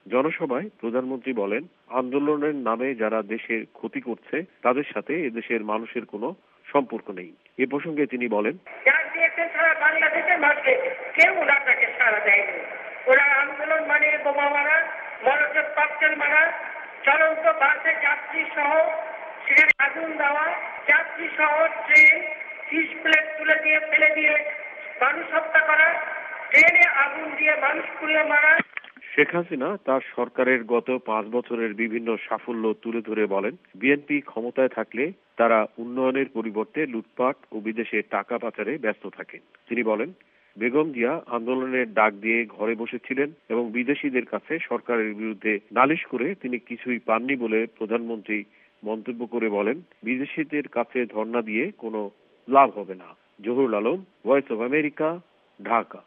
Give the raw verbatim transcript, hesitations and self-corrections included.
জনসভায় প্রধানমন্ত্রী বলেন, আন্দোলনের নামে যারা দেশের ক্ষতি করছে তাদের সাথে এদেশের মানুষের কোনো সম্পর্ক নেই। এ প্রসঙ্গে তিনি বলেন, বাংলাদেশের মাঝে কেউ ওনাকে সাড়া দেয়নি। ওরা আন্দোলন মানে বোমা মারা, মনোযোগ ককটেল মারা, চলন্ত বাসে যাত্রী সহ সেখানে আগুন দেওয়া, যাত্রী সহ ট্রেন ফিস প্লেট তুলে দিয়ে ফেলে দিয়ে মানুষ হত্যা করা, ট্রেনে আগুন দিয়ে মানুষ পুড়িয়ে মারা। শেখ হাসিনা তার সরকারের গত পাঁচ বছরের বিভিন্ন সাফল্য তুলে ধরে বলেন, বিএনপি ক্ষমতায় থাকলে তারা উন্নয়নের পরিবর্তে লুটপাট ও বিদেশে টাকা পাচারে ব্যস্ত থাকেন। তিনি বলেন, বেগম জিয়া আন্দোলনের ডাক দিয়ে ঘরে বসেছিলেন এবং বিদেশিদের কাছে সরকারের বিরুদ্ধে নালিশ করে তিনি কিছুই পাননি বলে প্রধানমন্ত্রী মন্তব্য করে বলেন, বিদেশিদের কাছে ধর্ণা দিয়ে কোনো লাভ হবে না। Zahurul Alam, voice of America, Dhaka.